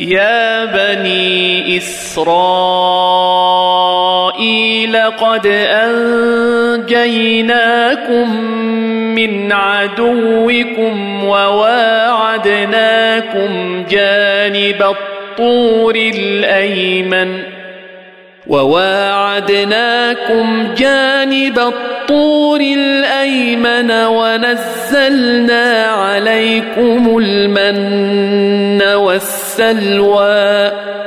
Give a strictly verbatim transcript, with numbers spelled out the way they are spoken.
يا بني إسرائيل قد أنجيناكم من عدوكم وواعدناكم جانب الطور الأيمن وواعدناكم جانب الطور الأيمن ونزلنا عليكم المن والسلوى